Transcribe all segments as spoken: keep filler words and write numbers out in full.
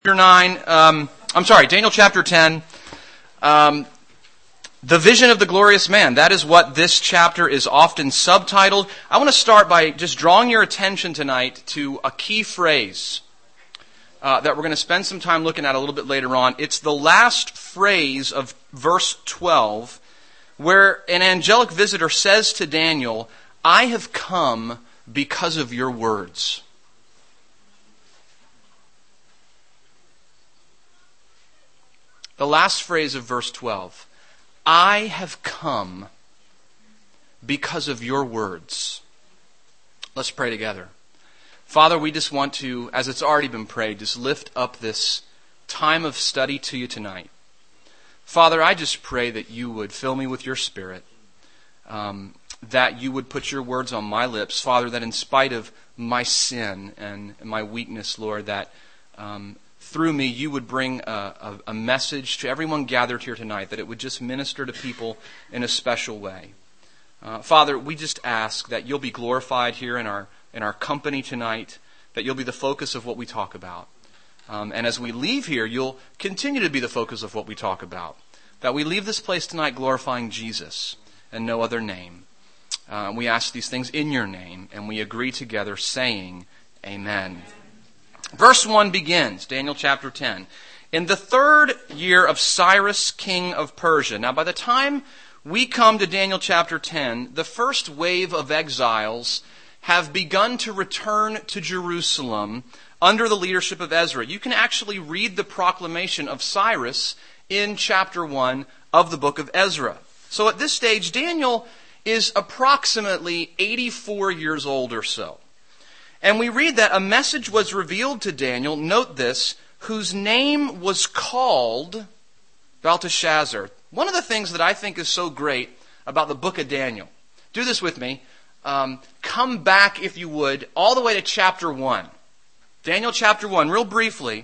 Chapter nine, um, I'm sorry, Daniel chapter ten, um, the vision of the glorious man. That is what this chapter is often subtitled. I want to start by just drawing your attention tonight to a key phrase uh, that we're going to spend some time looking at a little bit later on. It's the last phrase of verse twelve, where an angelic visitor says to Daniel, "I have come because of your words." The last phrase of verse twelve, "I have come because of your words." Let's pray together. Father, we just want to, as it's already been prayed, just lift up this time of study to you tonight. Father, I just pray that you would fill me with your Spirit, um, that you would put your words on my lips. Father, that in spite of my sin and my weakness, Lord, that um, through me, you would bring a, a, a message to everyone gathered here tonight, that it would just minister to people in a special way. Uh, Father, we just ask that you'll be glorified here in our in our company tonight, that you'll be the focus of what we talk about. Um, and as we leave here, you'll continue to be the focus of what we talk about. That we leave this place tonight glorifying Jesus and no other name. Uh, we ask these things in your name, and we agree together saying, Amen. Verse one begins, Daniel chapter ten. In the third year of Cyrus, king of Persia. Now, by the time we come to Daniel chapter ten, the first wave of exiles have begun to return to Jerusalem under the leadership of Ezra. You can actually read the proclamation of Cyrus in chapter one of the book of Ezra. So at this stage, Daniel is approximately eighty-four years old or so. And we read that a message was revealed to Daniel, note this, whose name was called Belteshazzar. One of the things that I think is so great about the book of Daniel, do this with me, um, come back, if you would, all the way to chapter one. Daniel chapter one, real briefly.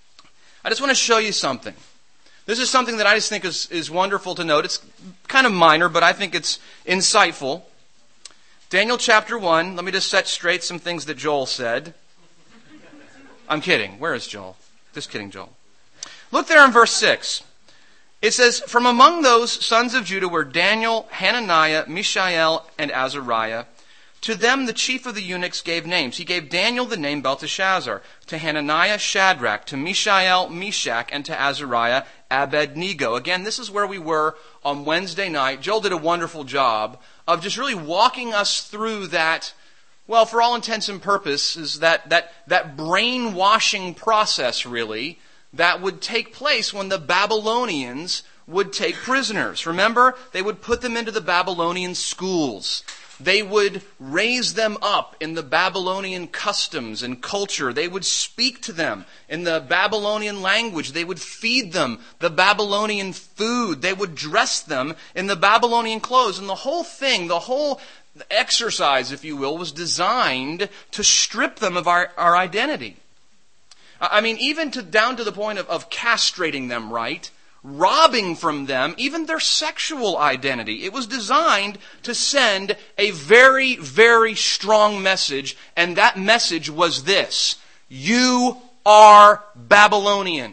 I just want to show you something. This is something that I just think is, is wonderful to note. It's kind of minor, but I think it's insightful. Daniel chapter one, let me just set straight some things that Joel said. I'm kidding. Where is Joel? Just kidding, Joel. Look there in verse six. It says, "From among those sons of Judah were Daniel, Hananiah, Mishael, and Azariah. To them the chief of the eunuchs gave names. He gave Daniel the name Belteshazzar, to Hananiah Shadrach, to Mishael Meshach, and to Azariah Abednego." Again, this is where we were on Wednesday night. Joel did a wonderful job of just really walking us through that, well, for all intents and purposes, that, that, that brainwashing process, really, that would take place when the Babylonians would take prisoners. Remember, they would put them into the Babylonian schools. They would raise them up in the Babylonian customs and culture. They would speak to them in the Babylonian language. They would feed them the Babylonian food. They would dress them in the Babylonian clothes. And the whole thing, the whole exercise, if you will, was designed to strip them of our, our identity. I mean, even to down to the point of, of castrating them, right? Robbing from them even their sexual identity. It was designed to send a very, very strong message, and that message was this: you are Babylonian.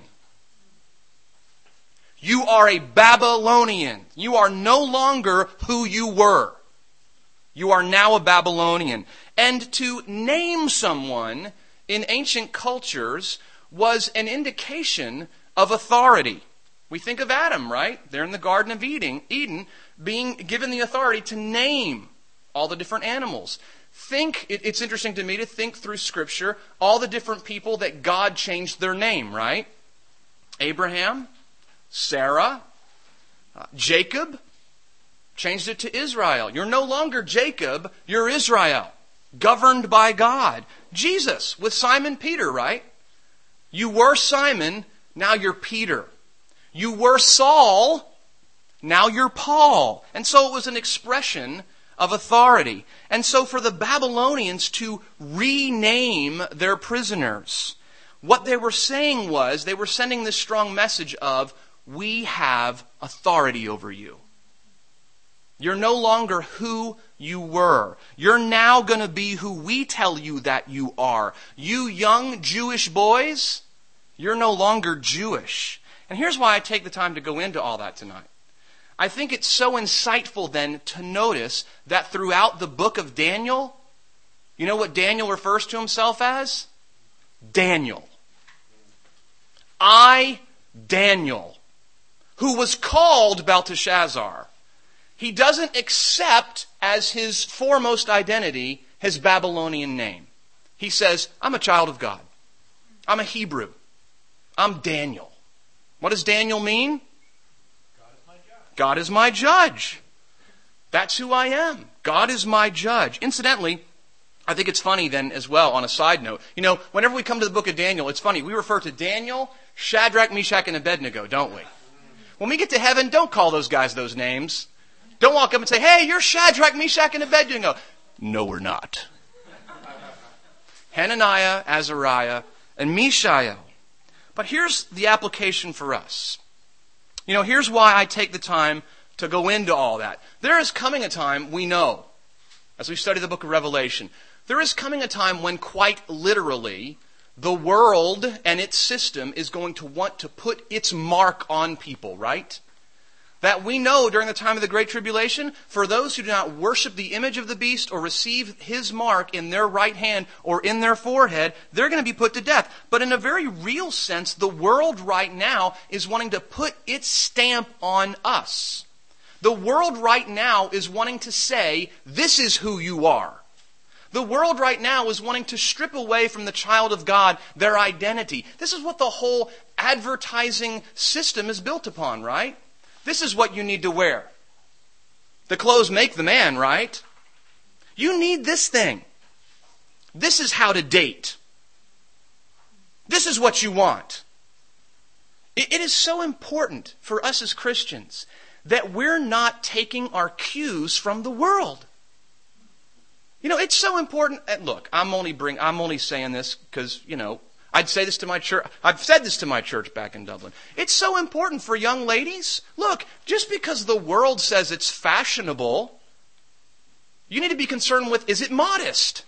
You are a Babylonian. You are no longer who you were. You are now a Babylonian. And to name someone in ancient cultures was an indication of authority. We think of Adam, right? There in the Garden of Eden, Eden, being given the authority to name all the different animals. Think, it, it's interesting to me to think through Scripture, all the different people that God changed their name, right? Abraham, Sarah, uh, Jacob, changed it to Israel. You're no longer Jacob, you're Israel, governed by God. Jesus, with Simon Peter, right? You were Simon, now you're Peter. You were Saul, now you're Paul. And so it was an expression of authority. And so for the Babylonians to rename their prisoners, what they were saying was, they were sending this strong message of, we have authority over you. You're no longer who you were. You're now going to be who we tell you that you are. You young Jewish boys, You're no longer Jewish. And here's why I take the time to go into all that tonight. I think it's so insightful then to notice that throughout the book of Daniel, you know what Daniel refers to himself as? Daniel. I, Daniel, who was called Belteshazzar. He doesn't accept as his foremost identity his Babylonian name. He says, I'm a child of God. I'm a Hebrew. I'm Daniel. What does Daniel mean? God is my judge. God is my judge. That's who I am. God is my judge. Incidentally, I think it's funny then as well, on a side note. You know, whenever we come to the book of Daniel, it's funny. We refer to Daniel, Shadrach, Meshach, and Abednego, don't we? When we get to heaven, don't call those guys those names. Don't walk up and say, hey, you're Shadrach, Meshach, and Abednego. No, we're not. Hananiah, Azariah, and Mishael. But here's the application for us. You know, here's why I take the time to go into all that. There is coming a time, we know, as we study the book of Revelation, there is coming a time when quite literally the world and its system is going to want to put its mark on people, right? That we know during the time of the Great Tribulation, for those who do not worship the image of the beast or receive his mark in their right hand or in their forehead, they're going to be put to death. But in a very real sense, the world right now is wanting to put its stamp on us. The world right now is wanting to say, this is who you are. The world right now is wanting to strip away from the child of God their identity. This is what the whole advertising system is built upon, right? This is what you need to wear. The clothes make the man, right? You need this thing. This is how to date. This is what you want. It, it is so important for us as Christians that we're not taking our cues from the world. You know, it's so important. And look, I'm only bring, I'm only saying this because, you know, I'd say this to my church. I've said this to my church back in Dublin. It's so important for young ladies. Look, just because the world says it's fashionable, you need to be concerned with, is it modest?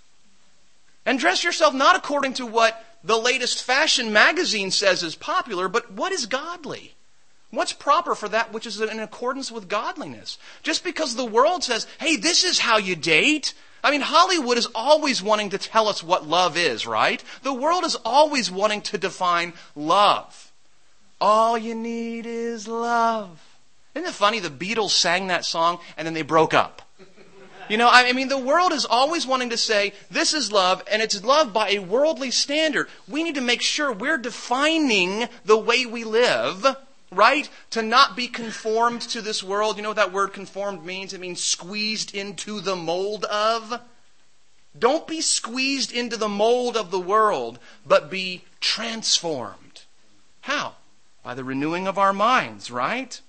And dress yourself not according to what the latest fashion magazine says is popular, but what is godly? What's proper for that which is in accordance with godliness? Just because the world says, hey, this is how you date. I mean, Hollywood is always wanting to tell us what love is, right? The world is always wanting to define love. All you need is love. Isn't it funny? The Beatles sang that song and then they broke up. You know, I mean, the world is always wanting to say, this is love, and it's love by a worldly standard. We need to make sure we're defining the way we live, right? To not be conformed to this world. You know what that word conformed means? It means squeezed into the mold of. Don't be squeezed into the mold of the world, but be transformed. How? By the renewing of our minds, right?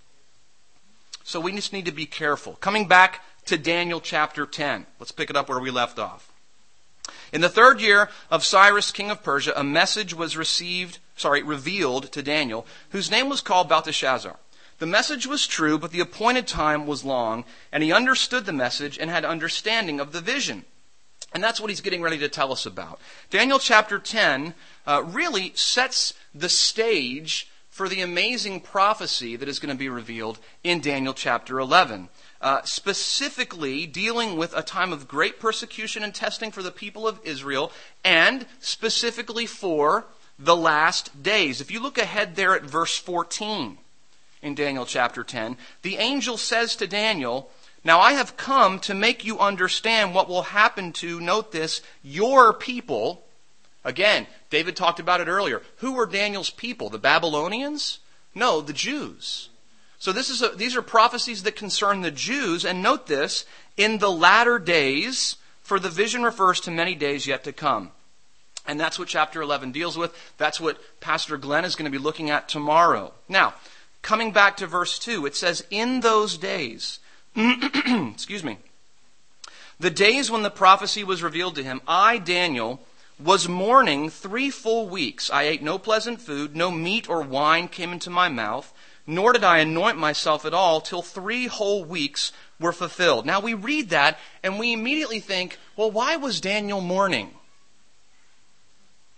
So we just need to be careful. Coming back to Daniel chapter ten. Let's pick it up where we left off. In the third year of Cyrus, king of Persia, a message was received, sorry, revealed to Daniel, whose name was called Belteshazzar. The message was true, but the appointed time was long, and he understood the message and had understanding of the vision. And that's what he's getting ready to tell us about. Daniel chapter ten uh, really sets the stage for the amazing prophecy that is going to be revealed in Daniel chapter eleven. Uh, specifically dealing with a time of great persecution and testing for the people of Israel, and specifically for the last days. If you look ahead there at verse fourteen in Daniel chapter ten, the angel says to Daniel, now I have come to make you understand what will happen to, note this, your people. Again, David talked about it earlier. Who were Daniel's people? The Babylonians? No, the Jews. So this is a, these are prophecies that concern the Jews. And note this, in the latter days, for the vision refers to many days yet to come. And that's what chapter eleven deals with. That's what Pastor Glenn is going to be looking at tomorrow. Now, coming back to verse two, it says, in those days, excuse me, the days when the prophecy was revealed to him, I, Daniel, was mourning three full weeks. I ate no pleasant food, no meat or wine came into my mouth, nor did I anoint myself at all till three whole weeks were fulfilled. Now we read that and we immediately think, well, why was Daniel mourning?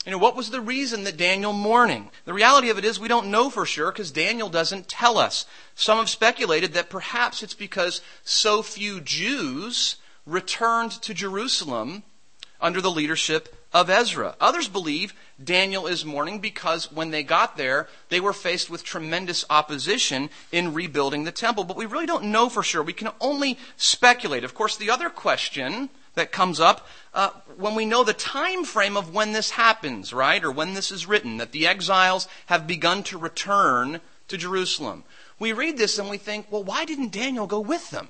You know, what was the reason that Daniel mourning? The reality of it is we don't know for sure because Daniel doesn't tell us. Some have speculated that perhaps it's because so few Jews returned to Jerusalem under the leadership of Ezra. Others believe Daniel is mourning because when they got there, they were faced with tremendous opposition in rebuilding the temple. But we really don't know for sure. We can only speculate. Of course, the other question that comes up uh, when we know the time frame of when this happens, right? Or when this is written, that the exiles have begun to return to Jerusalem. We read this and we think, well, why didn't Daniel go with them?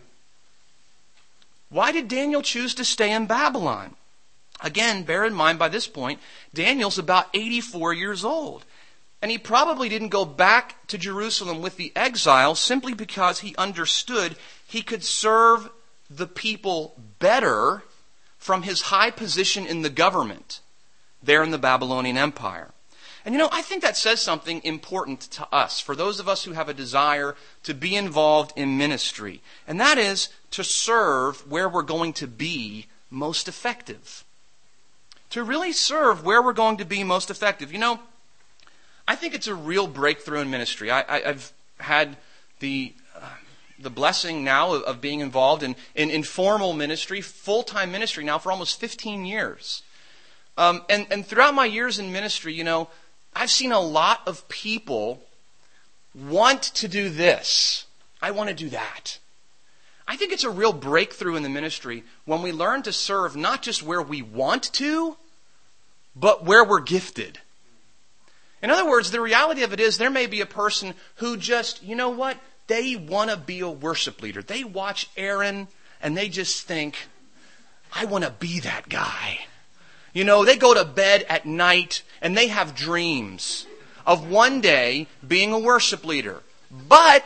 Why did Daniel choose to stay in Babylon? Again, bear in mind by this point, Daniel's about eighty-four years old. And he probably didn't go back to Jerusalem with the exiles simply because he understood he could serve the people better from his high position in the government there in the Babylonian Empire. And you know, I think that says something important to us, for those of us who have a desire to be involved in ministry. And that is to serve where we're going to be most effective. To really serve where we're going to be most effective. You know, I think it's a real breakthrough in ministry. I, I, I've had the uh, the blessing now of, of being involved in, in informal ministry, full-time ministry now for almost fifteen years. Um, and, and throughout my years in ministry, you know, I've seen a lot of people want to do this. I want to do that. I think it's a real breakthrough in the ministry when we learn to serve not just where we want to, but where we're gifted. In other words, the reality of it is there may be a person who just, you know what, they want to be a worship leader. They watch Aaron and they just think, I want to be that guy. You know, they go to bed at night and they have dreams of one day being a worship leader. But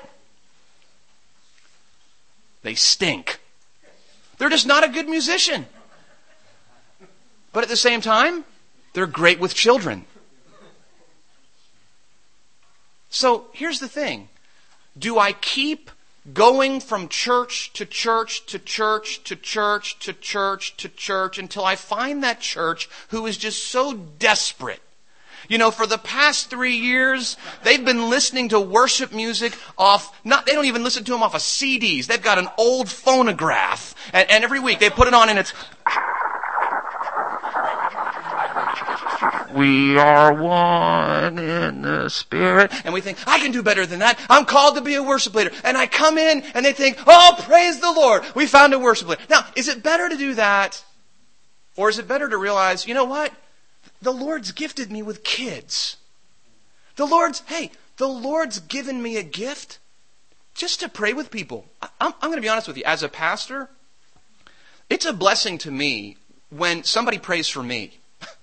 they stink. They're just not a good musician. But at the same time, they're great with children. So here's the thing. Do I keep going from church to church to church to church to church to church until I find that church who is just so desperate? You know, for the past three years, they've been listening to worship music off, not, they don't even listen to them off of C Ds. They've got an old phonograph. And, and every week they put it on and it's, we are one in the Spirit. And we think, I can do better than that. I'm called to be a worship leader. And I come in and they think, oh, praise the Lord. We found a worship leader. Now, is it better to do that? Or is it better to realize, you know what? The Lord's gifted me with kids. The Lord's, hey, the Lord's given me a gift just to pray with people. I'm, I'm going to be honest with you. As a pastor, it's a blessing to me when somebody prays for me.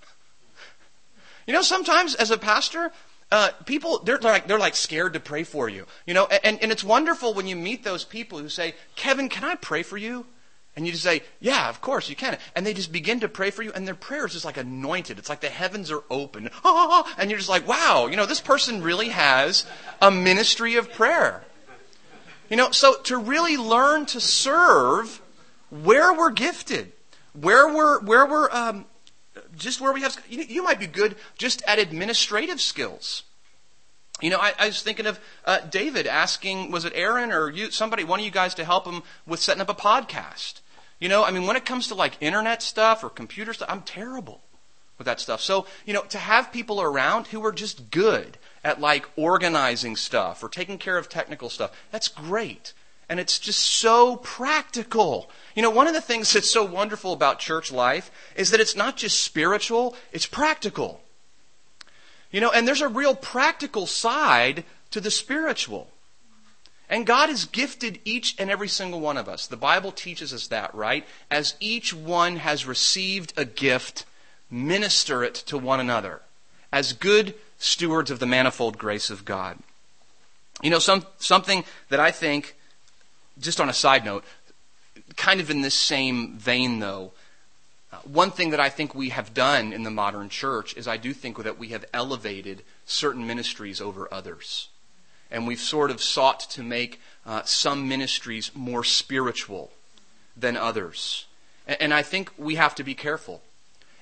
You know, sometimes as a pastor, uh, people, they're like, they're like scared to pray for you. You know, and, and it's wonderful when you meet those people who say, Kevin, can I pray for you? And you just say, yeah, of course you can. And they just begin to pray for you. And their prayer is just like anointed. It's like the heavens are open. And you're just like, wow, you know, this person really has a ministry of prayer. You know, so to really learn to serve where we're gifted, where we're, where we're, um, just where we have, you, you might be good just at administrative skills. You know, I, I was thinking of uh, David asking, was it Aaron or you, somebody, one of you guys to help him with setting up a podcast. You know, I mean, when it comes to like internet stuff or computer stuff, I'm terrible with that stuff. So, you know, to have people around who are just good at like organizing stuff or taking care of technical stuff, that's great. And it's just so practical. You know, one of the things that's so wonderful about church life is that it's not just spiritual, it's practical. You know, and there's a real practical side to the spiritual. And God has gifted each and every single one of us. The Bible teaches us that, right? As each one has received a gift, minister it to one another as good stewards of the manifold grace of God. You know, some something that I think, just on a side note, kind of in this same vein though, uh, one thing that I think we have done in the modern church is I do think that we have elevated certain ministries over others. And we've sort of sought to make uh, some ministries more spiritual than others. And, and I think we have to be careful.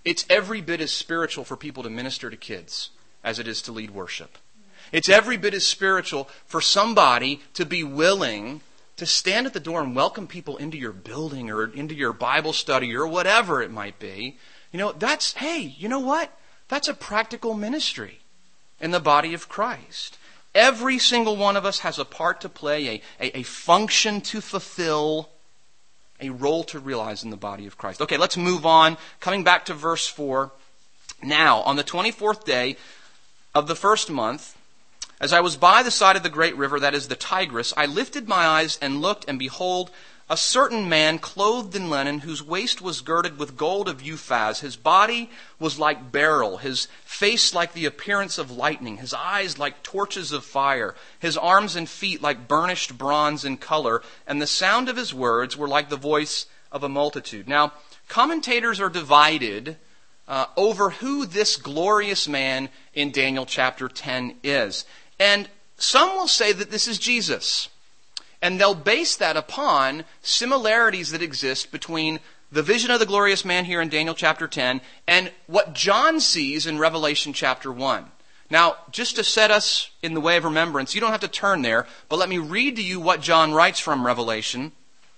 It's every bit as spiritual for people to minister to kids as it is to lead worship. It's every bit as spiritual for somebody to be willing to stand at the door and welcome people into your building or into your Bible study or whatever it might be. You know, that's, hey, you know what? That's a practical ministry in the body of Christ. Every single one of us has a part to play, a, a, a function to fulfill, a role to realize in the body of Christ. Okay, let's move on. Coming back to verse four. Now, on the twenty-fourth day of the first month, as I was by the side of the great river, that is the Tigris, I lifted my eyes and looked, and behold, a certain man clothed in linen, whose waist was girded with gold of Uphaz. His body was like beryl, his face like the appearance of lightning, his eyes like torches of fire, his arms and feet like burnished bronze in color, and the sound of his words were like the voice of a multitude. Now, commentators are divided uh, over who this glorious man in Daniel chapter ten is. And some will say that this is Jesus. And they'll base that upon similarities that exist between the vision of the glorious man here in Daniel chapter ten and what John sees in Revelation chapter one. Now, just to set us in the way of remembrance, you don't have to turn there, but let me read to you what John writes from Revelation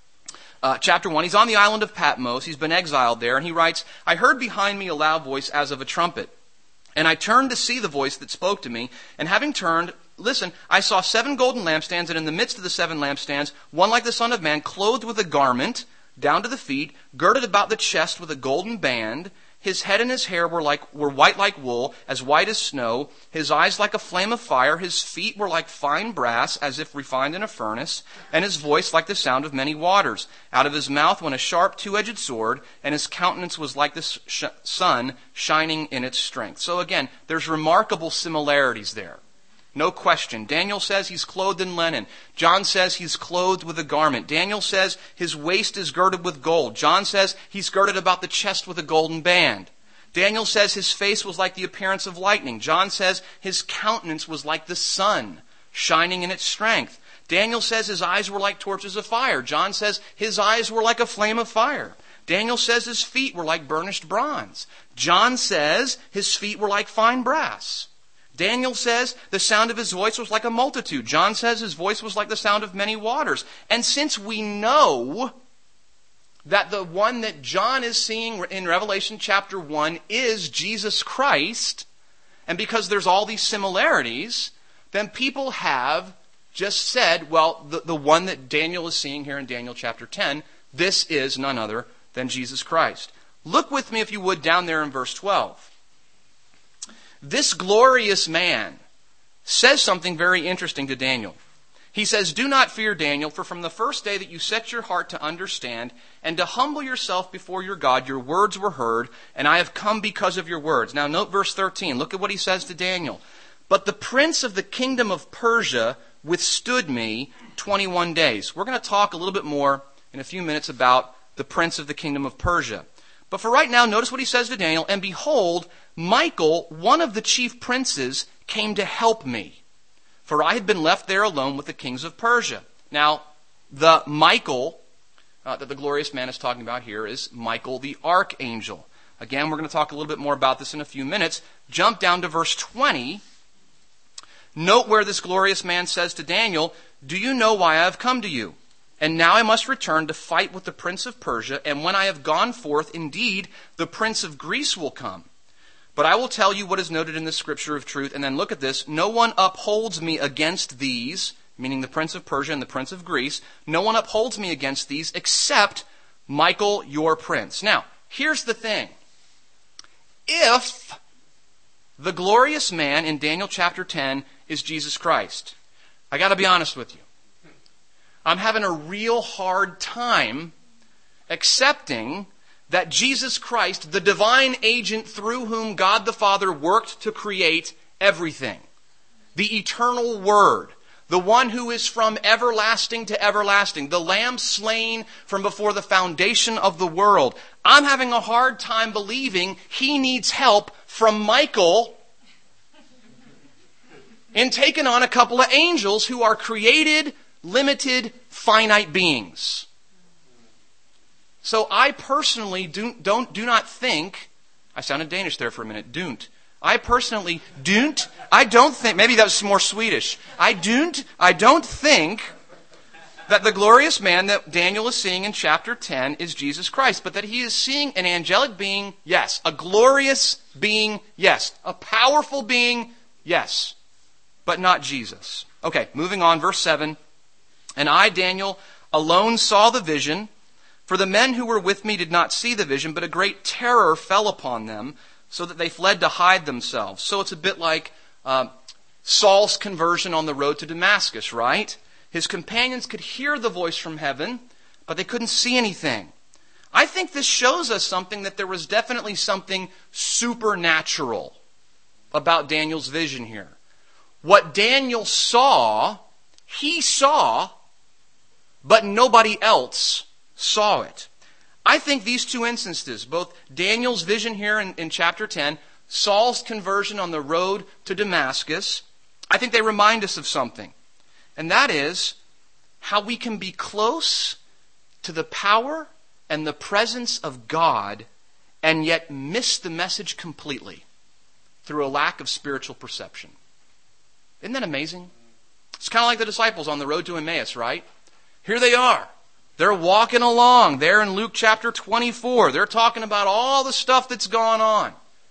uh, chapter one. He's on the island of Patmos. He's been exiled there, and he writes, I heard behind me a loud voice as of a trumpet. And I turned to see the voice that spoke to me, and having turned, listen, I saw seven golden lampstands, and in the midst of the seven lampstands, one like the Son of Man, clothed with a garment down to the feet, girded about the chest with a golden band. His head and his hair were like were white like wool, as white as snow. His eyes like a flame of fire. His feet were like fine brass, as if refined in a furnace. And his voice like the sound of many waters. Out of his mouth went a sharp two-edged sword, and his countenance was like the sh- sun shining in its strength. So again, there's remarkable similarities there. No question. Daniel says he's clothed in linen. John says he's clothed with a garment. Daniel says his waist is girded with gold. John says he's girded about the chest with a golden band. Daniel says his face was like the appearance of lightning. John says his countenance was like the sun, shining in its strength. Daniel says his eyes were like torches of fire. John says his eyes were like a flame of fire. Daniel says his feet were like burnished bronze. John says his feet were like fine brass. Daniel says the sound of his voice was like a multitude. John says his voice was like the sound of many waters. And since we know that the one that John is seeing in Revelation chapter one is Jesus Christ, and because there's all these similarities, then people have just said, well, the, the one that Daniel is seeing here in Daniel chapter ten, this is none other than Jesus Christ. Look with me, if you would, down there in verse twelve. This glorious man says something very interesting to Daniel. He says, do not fear, Daniel, for from the first day that you set your heart to understand and to humble yourself before your God, your words were heard, and I have come because of your words. Now note verse thirteen. Look at what he says to Daniel. But the prince of the kingdom of Persia withstood me twenty-one days. We're going to talk a little bit more in a few minutes about the prince of the kingdom of Persia. But for right now, notice what he says to Daniel. And behold, Michael, one of the chief princes, came to help me, for I had been left there alone with the kings of Persia. Now, the Michael uh, that the glorious man is talking about here is Michael the archangel. Again, we're going to talk a little bit more about this in a few minutes. Jump down to verse twenty. Note where this glorious man says to Daniel, do you know why I have come to you? And now I must return to fight with the prince of Persia, and when I have gone forth, indeed, the prince of Greece will come. But I will tell you what is noted in the scripture of truth, and then look at this. No one upholds me against these, meaning the prince of Persia and the prince of Greece. No one upholds me against these except Michael, your prince. Now, here's the thing. If the glorious man in Daniel chapter ten is Jesus Christ, I got to be honest with you. I'm having a real hard time accepting that Jesus Christ, the divine agent through whom God the Father worked to create everything, the eternal Word, the one who is from everlasting to everlasting, the Lamb slain from before the foundation of the world, I'm having a hard time believing he needs help from Michael in taking on a couple of angels who are created, limited, finite beings. So I personally do, don't, do not think, I sounded Danish there for a minute. Don't. I personally don't. I don't think, maybe that was more Swedish. I don't, I don't think that the glorious man that Daniel is seeing in chapter ten is Jesus Christ, but that he is seeing an angelic being, yes. A glorious being, yes. A powerful being, yes. But not Jesus. Okay, moving on, verse seven. And I, Daniel, alone saw the vision, for the men who were with me did not see the vision, but a great terror fell upon them, so that they fled to hide themselves. So it's a bit like uh, Saul's conversion on the road to Damascus, right? His companions could hear the voice from heaven, but they couldn't see anything. I think this shows us something, that there was definitely something supernatural about Daniel's vision here. What Daniel saw, he saw, but nobody else saw it. I think these two instances, both Daniel's vision here in, in chapter ten, Saul's conversion on the road to Damascus, I think they remind us of something. And that is how we can be close to the power and the presence of God and yet miss the message completely through a lack of spiritual perception. Isn't that amazing? It's kind of like the disciples on the road to Emmaus, right? Here they are. They're walking along there in Luke chapter twenty-four. They're talking about all the stuff that's gone on.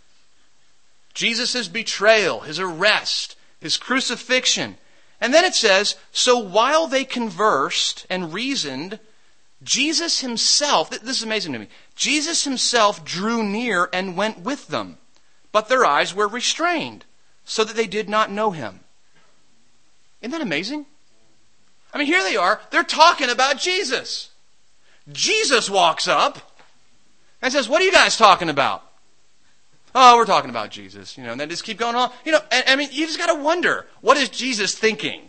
Jesus' betrayal, his arrest, his crucifixion. And then it says, so while they conversed and reasoned, Jesus himself, this is amazing to me, Jesus himself drew near and went with them. But their eyes were restrained, so that they did not know him. Isn't that amazing? I mean, here they are. They're talking about Jesus. Jesus walks up and says, what are you guys talking about? Oh, we're talking about Jesus. You know, and then just keep going on. You know, I, I mean, you just got to wonder, what is Jesus thinking?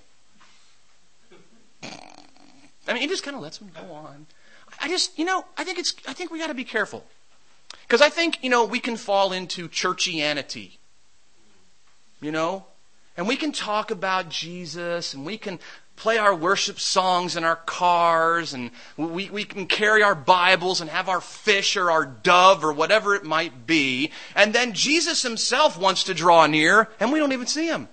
I mean, he just kind of lets them go on. I just, you know, I think it's, I think we got to be careful. Because I think, you know, we can fall into churchianity. You know? And we can talk about Jesus, and we can play our worship songs in our cars, and we, we can carry our Bibles and have our fish or our dove or whatever it might be. And then Jesus himself wants to draw near, and we don't even see him.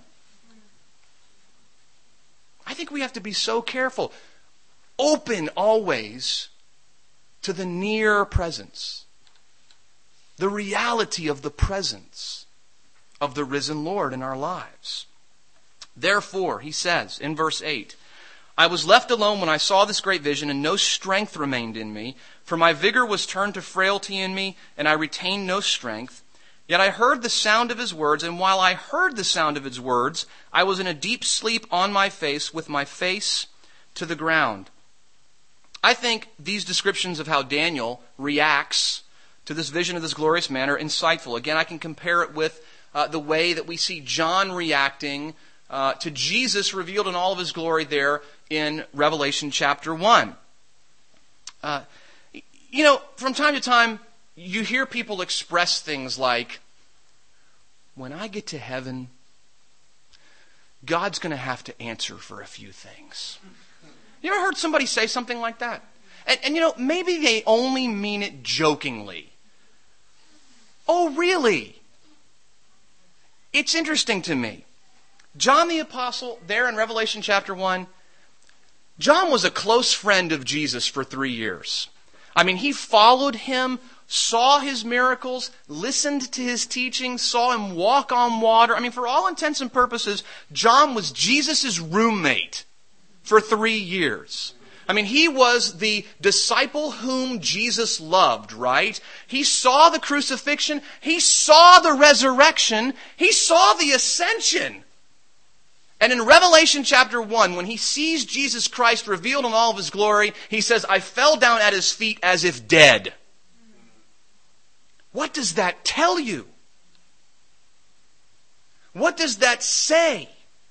I think we have to be so careful. Open always to the near presence. The reality of the presence of the risen Lord in our lives. Therefore, he says in verse eight, I was left alone when I saw this great vision, and no strength remained in me, for my vigor was turned to frailty in me, and I retained no strength. Yet I heard the sound of his words, and while I heard the sound of his words, I was in a deep sleep on my face, with my face to the ground. I think these descriptions of how Daniel reacts to this vision of this glorious man are insightful. Again, I can compare it with uh, the way that we see John reacting uh, to Jesus revealed in all of his glory there in Revelation chapter one. Uh, you know, from time to time, you hear people express things like, when I get to heaven, God's going to have to answer for a few things. You ever heard somebody say something like that? And, and you know, maybe they only mean it jokingly. Oh, really? It's interesting to me. John the Apostle, there in Revelation chapter one, John was a close friend of Jesus for three years. I mean, he followed him, saw his miracles, listened to his teaching, saw him walk on water. I mean, for all intents and purposes, John was Jesus' roommate for three years. I mean, he was the disciple whom Jesus loved, right? He saw the crucifixion. He saw the resurrection. He saw the ascension. And in Revelation chapter one, when he sees Jesus Christ revealed in all of his glory, he says, I fell down at his feet as if dead. What does that tell you? What does that say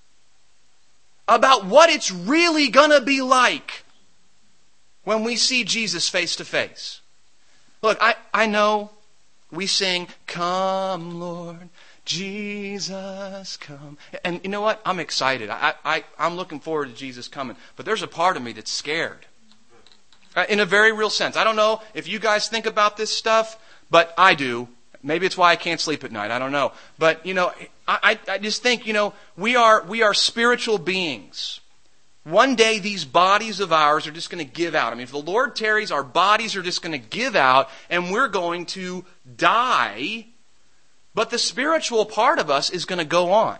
about what it's really going to be like when we see Jesus face to face? Look, I, I know we sing, Come, Lord, Jesus, come. And you know what? I'm excited. I, I, I'm looking forward to Jesus coming. But there's a part of me that's scared. In a very real sense. I don't know if you guys think about this stuff, but I do. Maybe it's why I can't sleep at night. I don't know. But, you know, I, I just think, you know, we are we are spiritual beings. One day these bodies of ours are just going to give out. I mean, if the Lord tarries, our bodies are just going to give out and we're going to die. But the spiritual part of us is going to go on.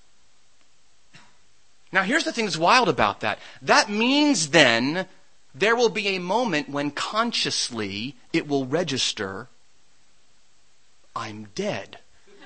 Now, here's the thing that's wild about that. That means then there will be a moment when consciously it will register, I'm dead.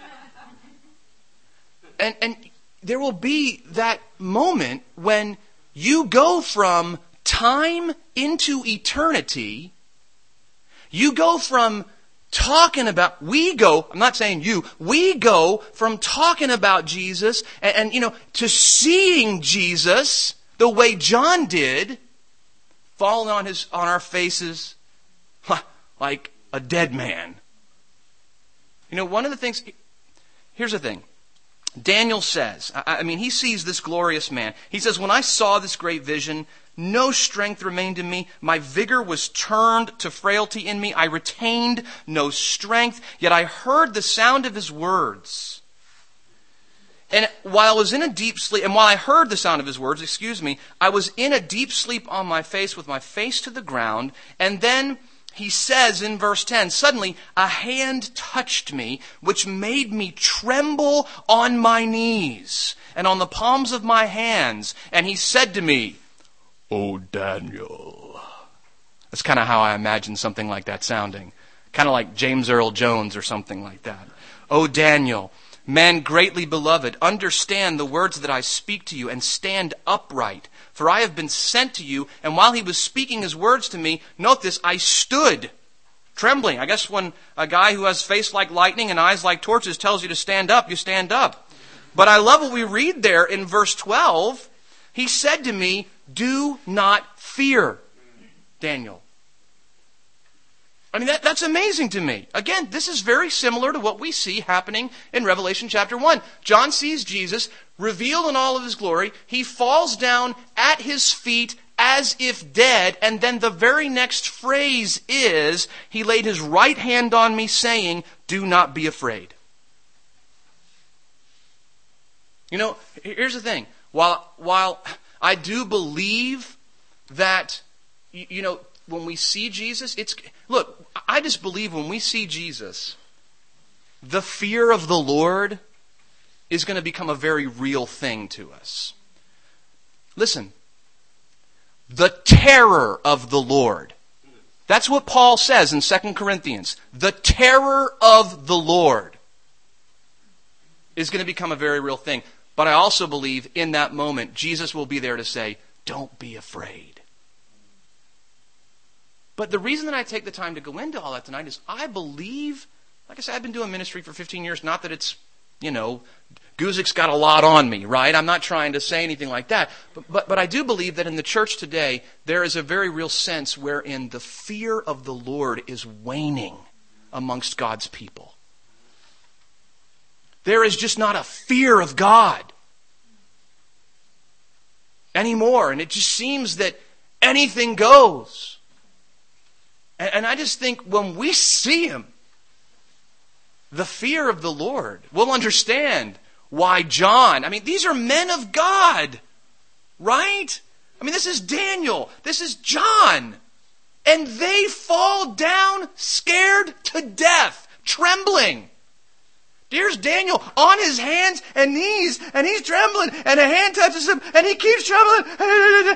And, and there will be that moment when you go from time into eternity. You go from talking about, we go, I'm not saying you, we go from talking about Jesus and, and you know, to seeing Jesus the way John did, falling on his on our faces like a dead man. You know, one of the things, here's the thing. Daniel says, I, I mean, he sees this glorious man. He says, when I saw this great vision, no strength remained in me. My vigor was turned to frailty in me. I retained no strength. Yet I heard the sound of his words. And while I was in a deep sleep, and while I heard the sound of his words, excuse me, I was in a deep sleep on my face with my face to the ground. And then he says in verse ten, suddenly a hand touched me, which made me tremble on my knees and on the palms of my hands. And he said to me, "O Daniel." That's kind of how I imagine something like that sounding. Kind of like James Earl Jones or something like that. "O Daniel, man greatly beloved, understand the words that I speak to you and stand upright. For I have been sent to you." And while he was speaking his words to me, note this, I stood trembling. I guess when a guy who has face like lightning and eyes like torches tells you to stand up, you stand up. But I love what we read there in verse twelve. He said to me, "Do not fear, Daniel." I mean, that, that's amazing to me. Again, this is very similar to what we see happening in Revelation chapter one. John sees Jesus revealed in all of his glory. He falls down at his feet as if dead. And then the very next phrase is, he laid his right hand on me saying, "Do not be afraid." You know, here's the thing. While, while I do believe that, you know, when we see Jesus, it's, look, I just believe when we see Jesus, the fear of the Lord is going to become a very real thing to us. Listen, the terror of the Lord. That's what Paul says in Second Corinthians. The terror of the Lord is going to become a very real thing. But I also believe in that moment, Jesus will be there to say, "Don't be afraid." But the reason that I take the time to go into all that tonight is I believe, like I said, I've been doing ministry for fifteen years. Not that it's, you know, Guzik's got a lot on me, right? I'm not trying to say anything like that. But, but, but I do believe that in the church today, there is a very real sense wherein the fear of the Lord is waning amongst God's people. There is just not a fear of God anymore. And it just seems that anything goes. And I just think when we see Him, the fear of the Lord, we'll understand why John, I mean, these are men of God, right? I mean, this is Daniel, this is John, and they fall down scared to death, trembling. Here's Daniel on his hands and knees, and he's trembling, and a hand touches him, and he keeps trembling.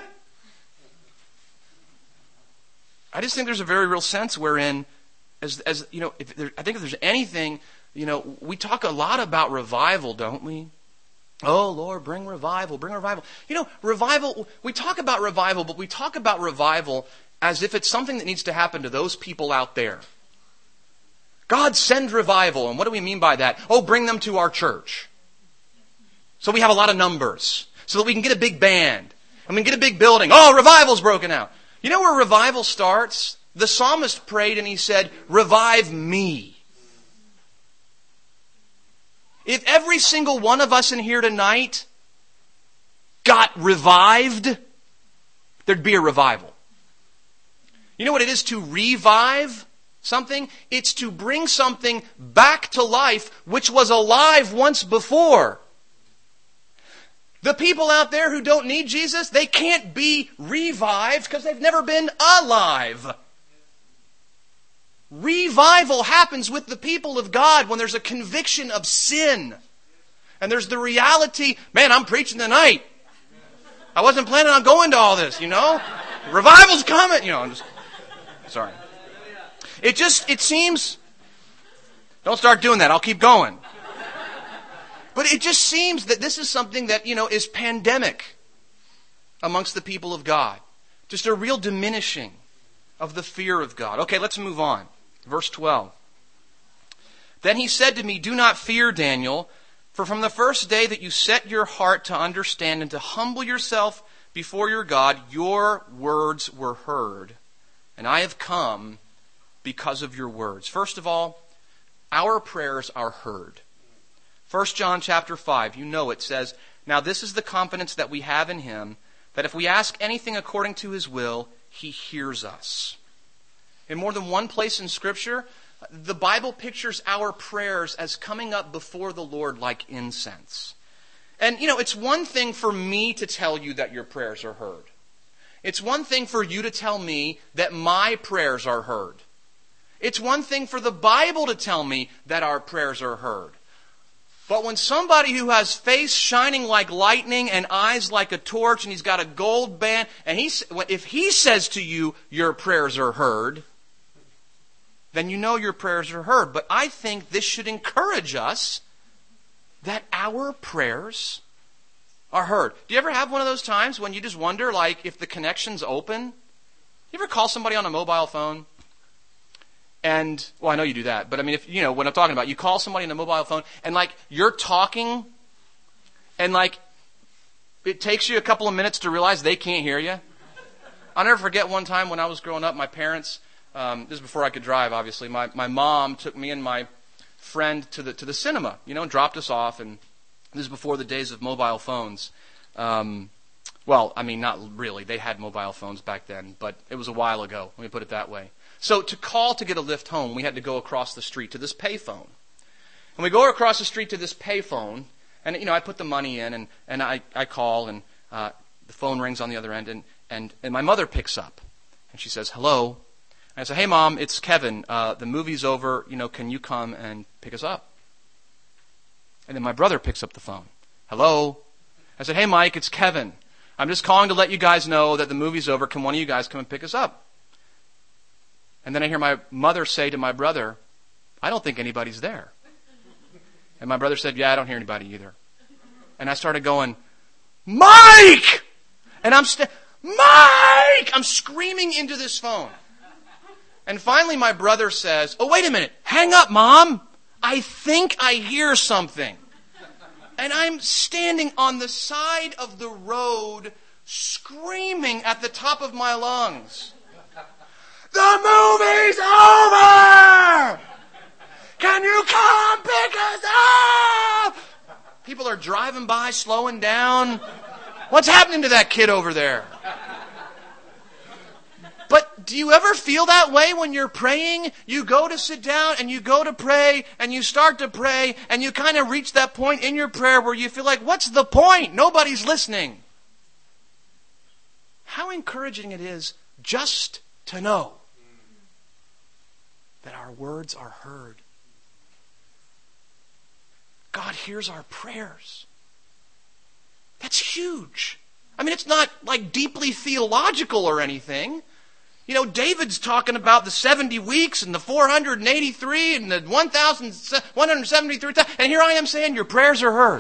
I just think there's a very real sense wherein, as as you know, if there, I think if there's anything, you know, we talk a lot about revival, don't we? Oh, Lord, bring revival, bring revival. You know, revival, we talk about revival, but we talk about revival as if it's something that needs to happen to those people out there. God, send revival. And what do we mean by that? Oh, bring them to our church. So we have a lot of numbers. So that we can get a big band. And we can get a big building. Oh, revival's broken out. You know where revival starts? The psalmist prayed and he said, "Revive me." If every single one of us in here tonight got revived, there'd be a revival. You know what it is to revive? something? It's to bring something back to life which was alive once before. The people out there who don't need Jesus, they can't be revived because they've never been alive. Revival happens with the people of God when there's a conviction of sin. And there's the reality, man, I'm preaching tonight. I wasn't planning on going to all this, you know? Revival's coming. You know, I'm just, sorry. It just, it seems, don't start doing that. I'll keep going. But it just seems that this is something that, you know, is pandemic amongst the people of God. Just a real diminishing of the fear of God. Okay, let's move on. Verse twelve. Then he said to me, do not fear, Daniel, for from the first day that you set your heart to understand and to humble yourself before your God, your words were heard, and I have come because of your words. First of all, our prayers are heard. First John chapter five, you know it says, now this is the confidence that we have in him, that if we ask anything according to his will, he hears us. In more than one place in Scripture, the Bible pictures our prayers as coming up before the Lord like incense. And, you know, it's one thing for me to tell you that your prayers are heard. It's one thing for you to tell me that my prayers are heard. It's one thing for the Bible to tell me that our prayers are heard. But when somebody who has face shining like lightning and eyes like a torch and he's got a gold band, and he, if he says to you, your prayers are heard, then you know your prayers are heard. But I think this should encourage us that our prayers are heard. Do you ever have one of those times when you just wonder, like, if the connection's open? You ever call somebody on a mobile phone? And, well, I know you do that, but I mean, if you know what I'm talking about, you call somebody on a mobile phone, and like, you're talking, and like, it takes you a couple of minutes to realize they can't hear you. I'll never forget one time when I was growing up, my parents, um, this is before I could drive, obviously, my, my mom took me and my friend to the to the cinema, you know, and dropped us off, and this is before the days of mobile phones. Um, well, I mean, not really. They had mobile phones back then, but it was a while ago, let me put it that way. So to call to get a lift home, we had to go across the street to this payphone. And we go across the street to this payphone, and, you know, I put the money in, and, and I, I call, and uh, the phone rings on the other end, and, and, and my mother picks up. And she says, hello. And I say, hey, Mom, it's Kevin. Uh, the movie's over. You know, can you come and pick us up? And then my brother picks up the phone. Hello. I said, hey, Mike, it's Kevin. I'm just calling to let you guys know that the movie's over. Can one of you guys come and pick us up? And then I hear my mother say to my brother, I don't think anybody's there. And my brother said, yeah, I don't hear anybody either. And I started going, Mike! And I'm st- Mike! I'm screaming into this phone. And finally my brother says, oh, wait a minute. Hang up, Mom. I think I hear something. And I'm standing on the side of the road screaming at the top of my lungs. The movie's over! Can you come pick us up? People are driving by, slowing down. What's happening to that kid over there? But do you ever feel that way when you're praying? You go to sit down and you go to pray and you start to pray and you kind of reach that point in your prayer where you feel like, what's the point? Nobody's listening. How encouraging it is just to know that our words are heard. God hears our prayers. That's huge. I mean, it's not like deeply theological or anything. You know, David's talking about the seventy weeks and the four hundred eighty-three and the one thousand one hundred seventy-three, and here I am saying your prayers are heard.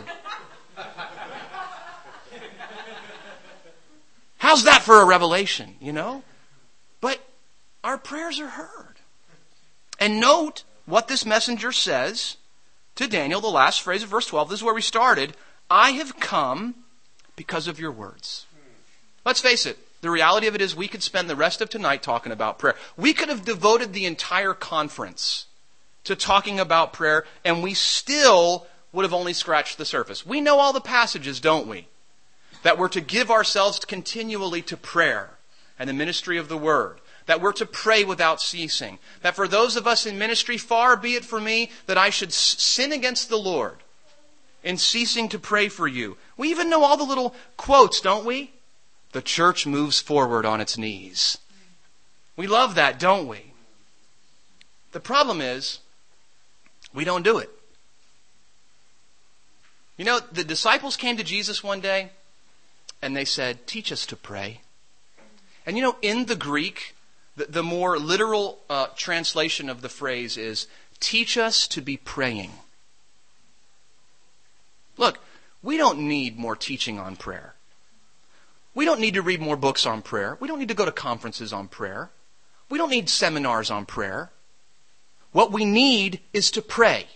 How's that for a revelation, you know? But our prayers are heard. And note what this messenger says to Daniel, the last phrase of verse twelve. This is where we started. I have come because of your words. Let's face it. The reality of it is we could spend the rest of tonight talking about prayer. We could have devoted the entire conference to talking about prayer, and we still would have only scratched the surface. We know all the passages, don't we? That we're to give ourselves continually to prayer and the ministry of the word. that we're to pray without ceasing. That for those of us in ministry, far be it from me that I should sin against the Lord in ceasing to pray for you. We even know all the little quotes, don't we? The church moves forward on its knees. We love that, don't we? The problem is, we don't do it. You know, the disciples came to Jesus one day and they said, teach us to pray. And you know, in the Greek, the, the more literal uh, translation of the phrase is, teach us to be praying. Look, we don't need more teaching on prayer. We don't need to read more books on prayer. We don't need to go to conferences on prayer. We don't need seminars on prayer. What we need is to pray.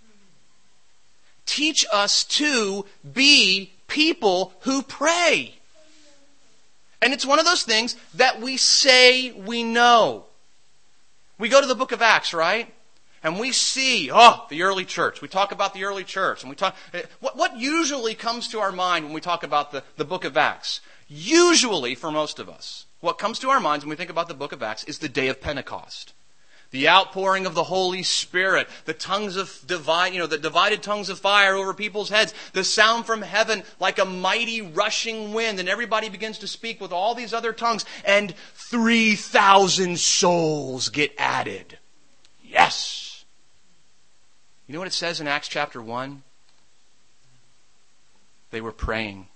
Teach us to be people who pray. And it's one of those things that we say we know. We go to the book of Acts, right? And we see, oh, the early church. We talk about the early church. And we talk. What, what usually comes to our mind when we talk about the, the book of Acts? Usually, for most of us, what comes to our minds when we think about the book of Acts is the day of Pentecost. The outpouring of the Holy Spirit, the tongues of divide, you know, the divided tongues of fire over people's heads, the sound from heaven like a mighty rushing wind, and everybody begins to speak with all these other tongues, and three thousand souls get added. Yes! You know what it says in Acts chapter one? They were praying.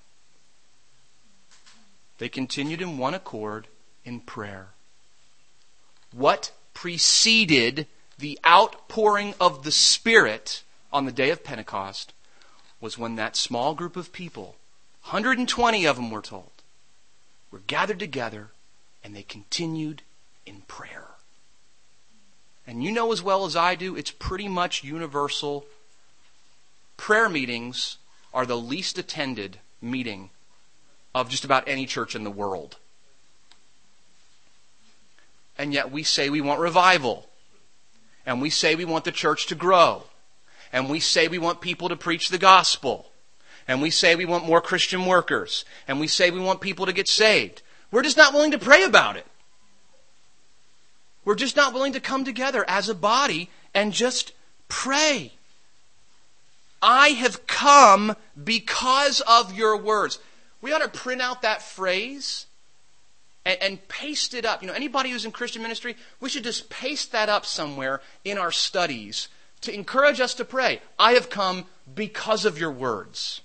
They continued in one accord in prayer. What preceded the outpouring of the Spirit on the day of Pentecost was when that small group of people, one hundred twenty of them we're told, were gathered together and they continued in prayer. And you know as well as I do, it's pretty much universal. Prayer meetings are the least attended meeting of just about any church in the world. And yet we say we want revival. And we say we want the church to grow. And we say we want people to preach the gospel. And we say we want more Christian workers. And we say we want people to get saved. We're just not willing to pray about it. We're just not willing to come together as a body and just pray. I have come because of your words. We ought to print out that phrase and, and paste it up. You know, anybody who's in Christian ministry, we should just paste that up somewhere in our studies to encourage us to pray. I have come because of your words.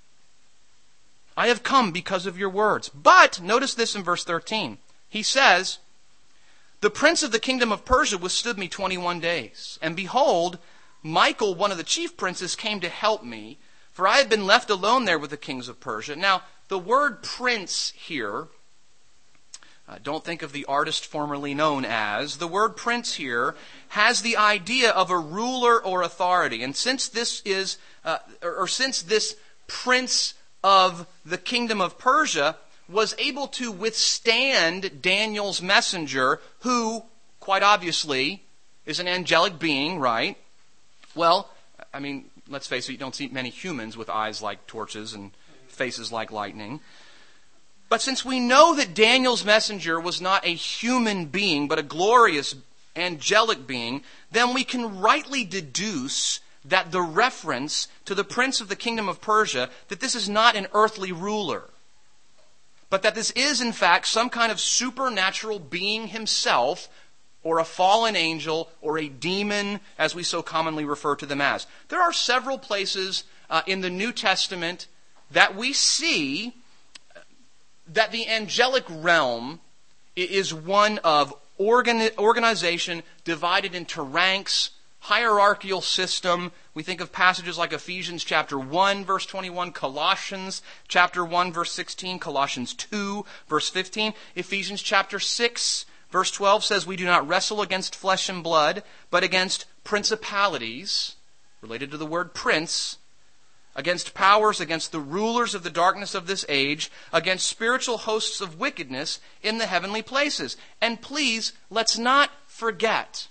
I have come because of your words. But, notice this in verse thirteen. He says, the prince of the kingdom of Persia withstood me twenty-one days. And behold, Michael, one of the chief princes, came to help me, for I had been left alone there with the kings of Persia. Now, the word prince here, uh, don't think of the artist formerly known as. The word prince here has the idea of a ruler or authority. And since this is, uh, or, or since this prince of the kingdom of Persia was able to withstand Daniel's messenger, who, quite obviously, is an angelic being, right? Well, I mean, let's face it, you don't see many humans with eyes like torches and faces like lightning. But since we know that Daniel's messenger was not a human being, but a glorious angelic being, then we can rightly deduce that the reference to the prince of the kingdom of Persia, that this is not an earthly ruler, but that this is, in fact, some kind of supernatural being himself, or a fallen angel, or a demon, as we so commonly refer to them as. There are several places uh, in the New Testament that we see that the angelic realm is one of organ- organization divided into ranks, hierarchical system. We think of passages like Ephesians chapter one, verse twenty-one, Colossians chapter one, verse sixteen, Colossians two, verse fifteen, Ephesians chapter six, verse twelve says, we do not wrestle against flesh and blood, but against principalities, related to the word prince, against powers, against the rulers of the darkness of this age, against spiritual hosts of wickedness in the heavenly places. And please, let's not forget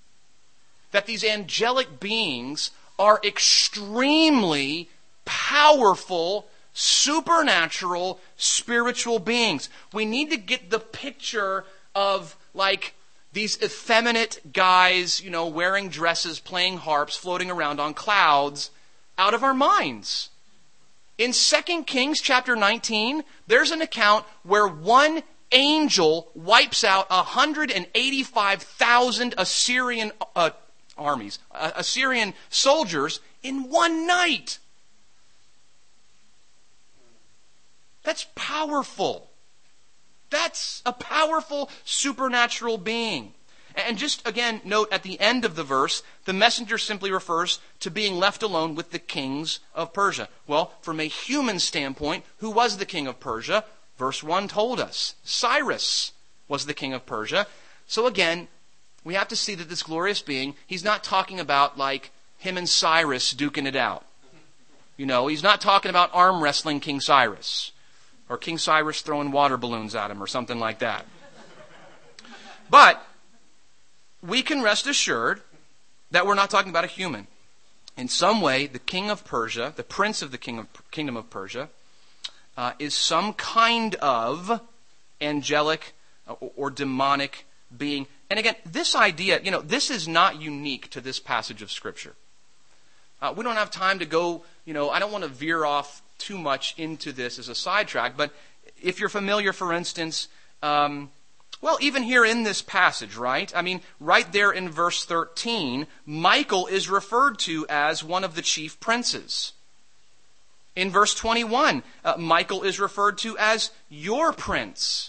that these angelic beings are extremely powerful, supernatural, spiritual beings. We need to get the picture of like these effeminate guys, you know, wearing dresses, playing harps, floating around on clouds, out of our minds. In Second Kings chapter nineteen, there's an account where one angel wipes out one hundred eighty-five thousand Assyrian uh, armies, uh, Assyrian soldiers in one night. That's powerful. That's a powerful supernatural being. And just again, note at the end of the verse, the messenger simply refers to being left alone with the kings of Persia. Well, from a human standpoint, who was the king of Persia? Verse one told us. Cyrus was the king of Persia. So again, we have to see that this glorious being, he's not talking about like him and Cyrus duking it out. You know, he's not talking about arm wrestling King Cyrus. Or King Cyrus throwing water balloons at him or something like that. But we can rest assured that we're not talking about a human. In some way, the king of Persia, the prince of the king of, kingdom of Persia, uh, is some kind of angelic or, or demonic being. And again, this idea, you know, this is not unique to this passage of Scripture. Uh, we don't have time to go, you know, I don't want to veer off too much into this as a sidetrack, but if you're familiar, for instance, um, well, even here in this passage, right? I mean, right there in verse thirteen, Michael is referred to as one of the chief princes. In verse twenty-one, uh, Michael is referred to as your prince.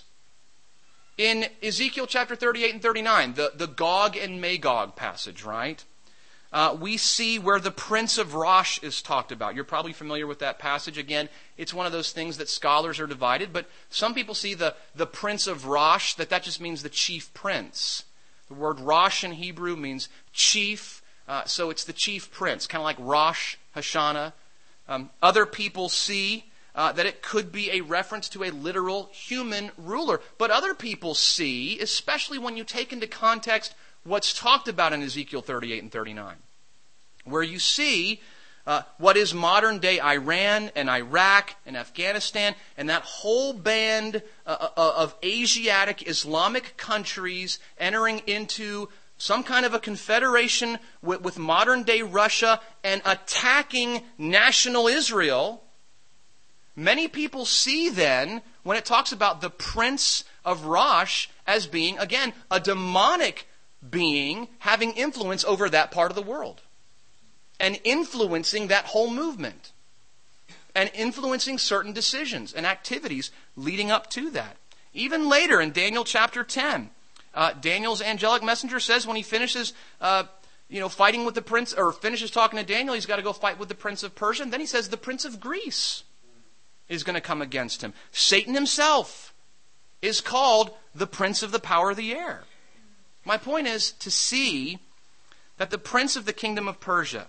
In Ezekiel chapter thirty-eight and thirty-nine, the, the Gog and Magog passage, right? Uh, we see where the Prince of Rosh is talked about. You're probably familiar with that passage. Again, it's one of those things that scholars are divided, but some people see the, the Prince of Rosh, that that just means the chief prince. The word Rosh in Hebrew means chief, uh, so it's the chief prince, kind of like Rosh Hashanah. Um, other people see uh, that it could be a reference to a literal human ruler, but other people see, especially when you take into context what's talked about in Ezekiel thirty-eight and thirty-nine, where you see uh, what is modern-day Iran and Iraq and Afghanistan and that whole band uh, of Asiatic Islamic countries entering into some kind of a confederation with, with modern-day Russia and attacking national Israel. Many people see then, when it talks about the Prince of Rosh as being, again, a demonic being having influence over that part of the world and influencing that whole movement and influencing certain decisions and activities leading up to that. Even later in Daniel chapter ten, uh, Daniel's angelic messenger says when he finishes uh, you know, fighting with the prince, or finishes talking to Daniel, he's got to go fight with the prince of Persia. And then he says the prince of Greece is going to come against him. Satan himself is called the prince of the power of the air. My point is to see that the prince of the kingdom of Persia,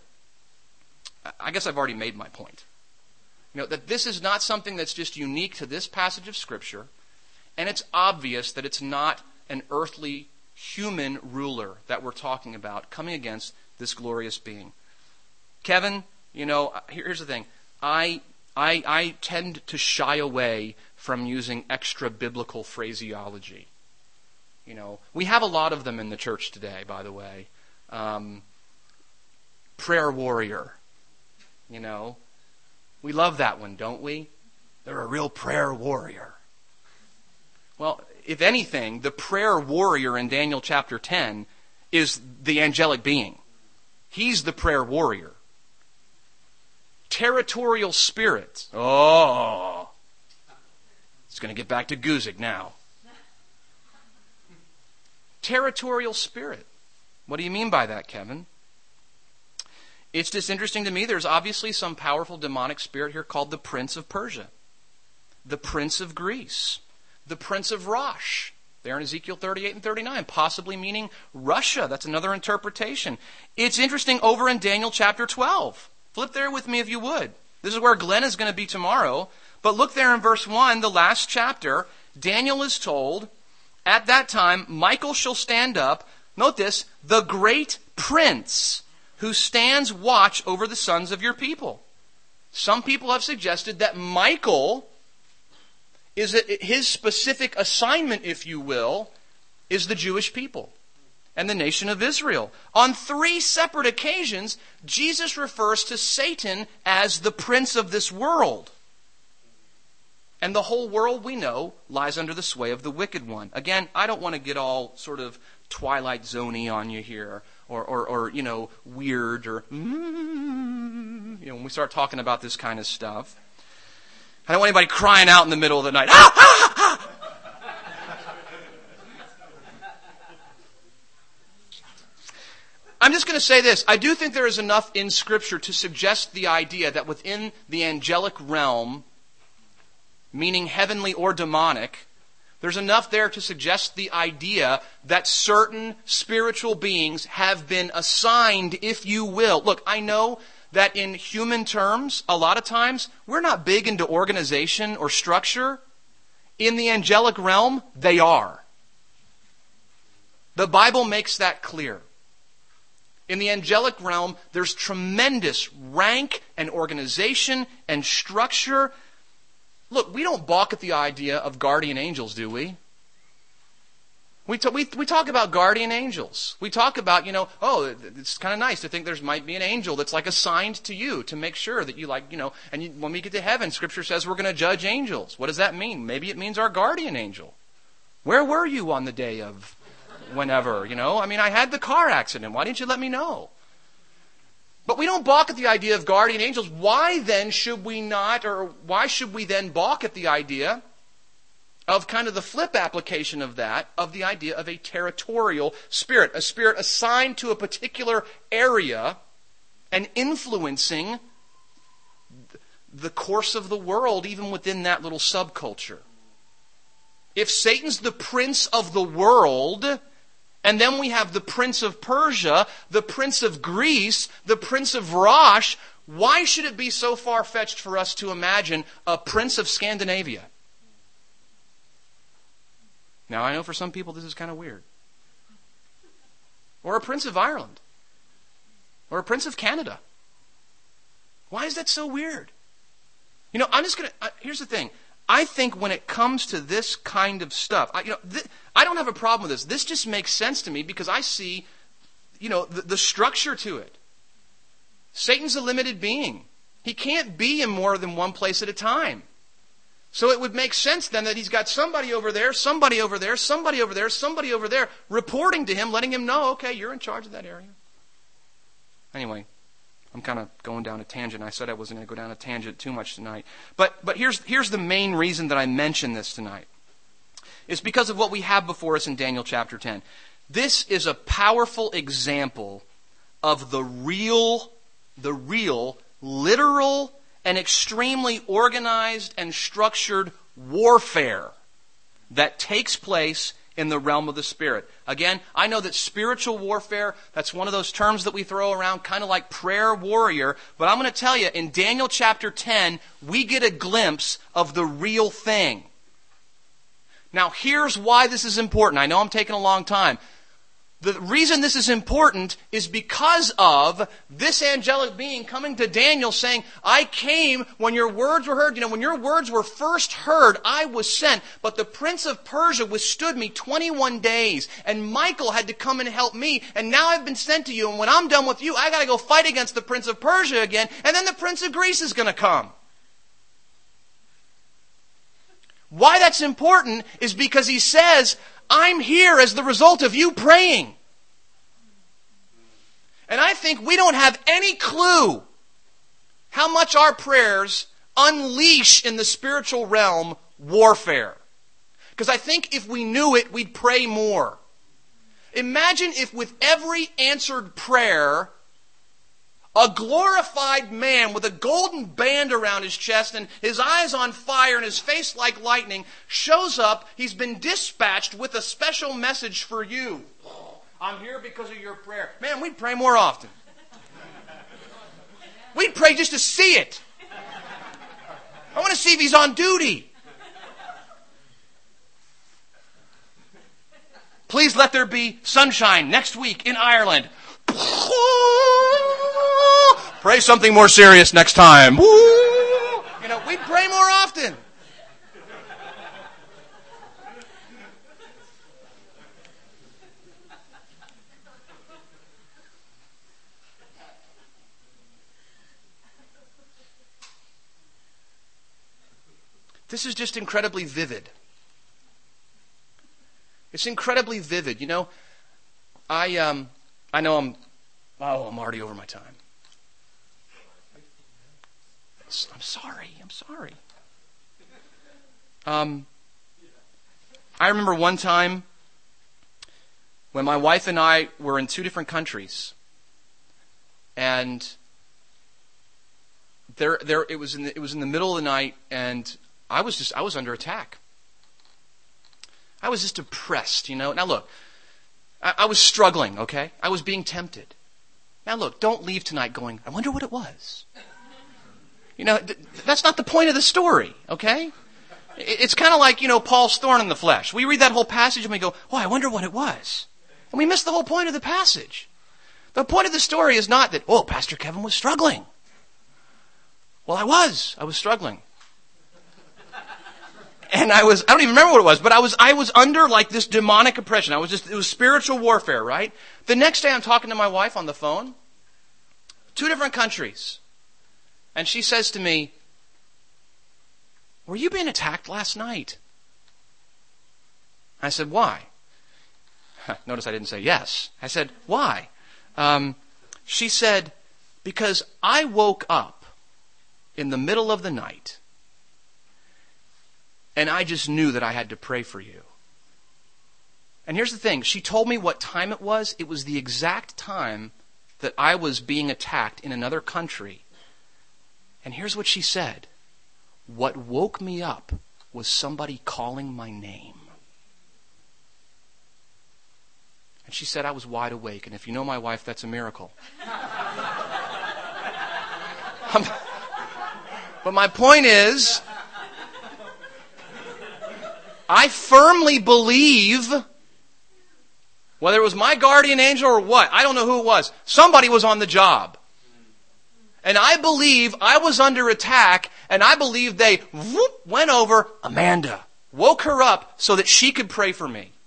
I guess I've already made my point. You know, that this is not something that's just unique to this passage of Scripture, and it's obvious that it's not an earthly human ruler that we're talking about coming against this glorious being. Kevin, you know, here's the thing. I, I, I tend to shy away from using extra biblical phraseology. You know, we have a lot of them in the church today, by the way. Um, prayer warrior. You know, we love that one, don't we? They're a real prayer warrior. Well, if anything, the prayer warrior in Daniel chapter ten is the angelic being. He's the prayer warrior. Territorial spirit. Oh, it's going to get back to Guzik now. Territorial spirit. What do you mean by that, Kevin? It's just interesting to me. There's obviously some powerful demonic spirit here called the Prince of Persia, the Prince of Greece, the Prince of Rosh. There in Ezekiel thirty-eight and thirty-nine, possibly meaning Russia. That's another interpretation. It's interesting over in Daniel chapter twelve. Flip there with me if you would. This is where Glenn is going to be tomorrow. But look there in verse one, the last chapter. Daniel is told, at that time, Michael shall stand up, note this, the great prince who stands watch over the sons of your people. Some people have suggested that Michael is a, his specific assignment, if you will, is the Jewish people and the nation of Israel. On three separate occasions, Jesus refers to Satan as the prince of this world. And the whole world, we know, lies under the sway of the wicked one. Again, I don't want to get all sort of Twilight Zone-y on you here, or, or, or you know, weird, or, mm, you know, when we start talking about this kind of stuff. I don't want anybody crying out in the middle of the night, ah, ah, ah! I'm just going to say this. I do think there is enough in Scripture to suggest the idea that within the angelic realm, meaning heavenly or demonic, there's enough there to suggest the idea that certain spiritual beings have been assigned, if you will. Look, I know that in human terms, a lot of times, we're not big into organization or structure. In the angelic realm, they are. The Bible makes that clear. In the angelic realm, there's tremendous rank and organization and structure. Look, we don't balk at the idea of guardian angels, do we? We, t- we, we talk about guardian angels. We talk about, you know, oh, it's kind of nice to think there might be an angel that's like assigned to you to make sure that you like, you know, and you, when we get to heaven, Scripture says we're going to judge angels. What does that mean? Maybe it means our guardian angel. Where were you on the day of whenever, you know? I mean, I had the car accident. Why didn't you let me know? But we don't balk at the idea of guardian angels. Why then should we not, or why should we then balk at the idea of kind of the flip application of that, of the idea of a territorial spirit, a spirit assigned to a particular area and influencing the course of the world, even within that little subculture? If Satan's the prince of the world, and then we have the prince of Persia, the prince of Greece, the prince of Rosh, why should it be so far-fetched for us to imagine a prince of Scandinavia? Now, I know for some people this is kind of weird. Or a prince of Ireland. Or a prince of Canada. Why is that so weird? You know, I'm just going to... Here's the thing. I think when it comes to this kind of stuff, I, you know, th- I don't have a problem with this. This just makes sense to me because I see, you know, the, the structure to it. Satan's a limited being. He can't be in more than one place at a time. So it would make sense then that he's got somebody over there, somebody over there, somebody over there, somebody over there, reporting to him, letting him know, okay, you're in charge of that area. Anyway, I'm kind of going down a tangent. I said I wasn't going to go down a tangent too much tonight. But but here's here's the main reason that I mention this tonight. It's because of what we have before us in Daniel chapter ten. This is a powerful example of the real, the real, literal, and extremely organized and structured warfare that takes place in the realm of the Spirit. Again, I know that spiritual warfare, that's one of those terms that we throw around, kind of like prayer warrior. But I'm going to tell you, in Daniel chapter ten, we get a glimpse of the real thing. Now, here's why this is important. I know I'm taking a long time. The reason this is important is because of this angelic being coming to Daniel saying, I came when your words were heard. You know, when your words were first heard, I was sent. But the prince of Persia withstood me twenty-one days. And Michael had to come and help me. And now I've been sent to you. And when I'm done with you, I got to go fight against the prince of Persia again. And then the prince of Greece is going to come. Why that's important is because he says, I'm here as the result of you praying. And I think we don't have any clue how much our prayers unleash in the spiritual realm warfare. Because I think if we knew it, we'd pray more. Imagine if with every answered prayer, a glorified man with a golden band around his chest and his eyes on fire and his face like lightning shows up. He's been dispatched with a special message for you. I'm here because of your prayer. Man, we'd pray more often. We'd pray just to see it. I want to see if he's on duty. Please let there be sunshine next week in Ireland. Pray something more serious next time. You know, we'd pray more often. This is just incredibly vivid. It's incredibly vivid. You know, I um, I know I'm, oh, I'm already over my time. I'm sorry. I'm sorry. Um, I remember one time when my wife and I were in two different countries, and there, there, it was in the, it was in the middle of the night, and I was just, I was under attack. I was just depressed, you know. Now look, I, I was struggling, okay? I was being tempted. Now look, don't leave tonight going, I wonder what it was. You know, th- that's not the point of the story, okay? It, it's kind of like, you know, Paul's thorn in the flesh. We read that whole passage and we go, oh, I wonder what it was. And we miss the whole point of the passage. The point of the story is not that, oh, Pastor Kevin was struggling. Well, I was. I was struggling. And I was, I don't even remember what it was, but I was, I was under like this demonic oppression. I was just, it was spiritual warfare, right? The next day I'm talking to my wife on the phone. Two different countries. And she says to me, were you being attacked last night? I said, why? Notice I didn't say yes. I said, why? Um, she said, because I woke up in the middle of the night and I just knew that I had to pray for you. And here's the thing. She told me what time it was. It was the exact time that I was being attacked in another country. And here's what she said. What woke me up was somebody calling my name. And she said I was wide awake. And if you know my wife, that's a miracle. um, but my point is, I firmly believe, whether it was my guardian angel or what, I don't know who it was, somebody was on the job. And I believe I was under attack, and I believe they whoop, went over Amanda, woke her up so that she could pray for me.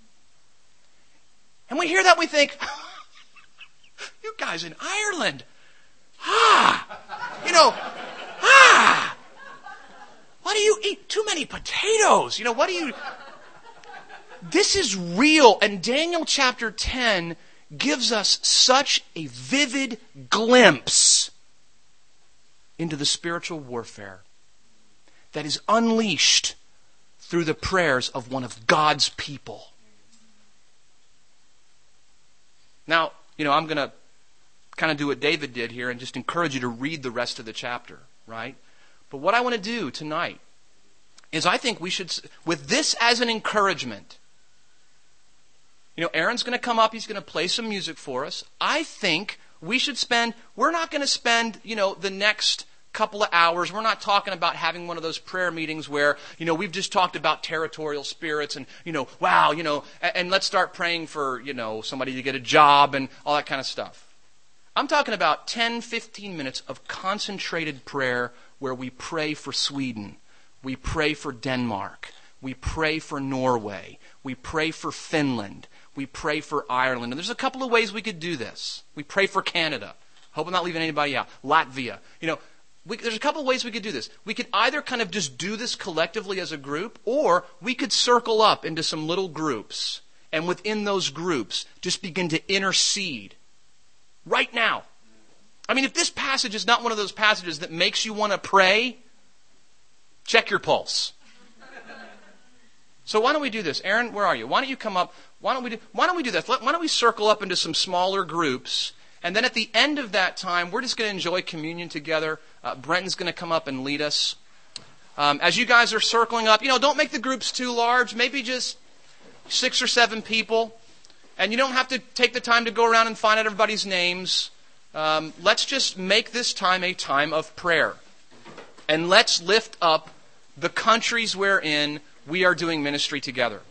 And we hear that, we think, you guys in Ireland, ah, you know, ah, why do you eat too many potatoes? You know, what do you... This is real, and Daniel chapter ten gives us such a vivid glimpse into the spiritual warfare that is unleashed through the prayers of one of God's people. Now, you know, I'm going to kind of do what David did here and just encourage you to read the rest of the chapter, right? But what I want to do tonight is I think we should, with this as an encouragement, you know, Aaron's going to come up, he's going to play some music for us. I think we should spend, we're not going to spend, you know, the next couple of hours. We're not talking about having one of those prayer meetings where, you know, we've just talked about territorial spirits and, you know, wow, you know, and, and let's start praying for, you know, somebody to get a job and all that kind of stuff. I'm talking about ten, fifteen minutes of concentrated prayer where we pray for Sweden. We pray for Denmark. We pray for Norway. We pray for Finland. We pray for Ireland. And there's a couple of ways we could do this. We pray for Canada. Hope I'm not leaving anybody out. Latvia. You know, we, there's a couple of ways we could do this. We could either kind of just do this collectively as a group, or we could circle up into some little groups. And within those groups, just begin to intercede. Right now. I mean, if this passage is not one of those passages that makes you want to pray, check your pulse. So why don't we do this? Aaron, where are you? Why don't you come up? Why don't we do, why don't we do this? Why don't we circle up into some smaller groups? And then at the end of that time, we're just going to enjoy communion together. Uh, Brenton's going to come up and lead us. Um, as you guys are circling up, you know, don't make the groups too large. Maybe just six or seven people. And you don't have to take the time to go around and find out everybody's names. Um, let's just make this time a time of prayer. And let's lift up the countries wherein we are doing ministry together.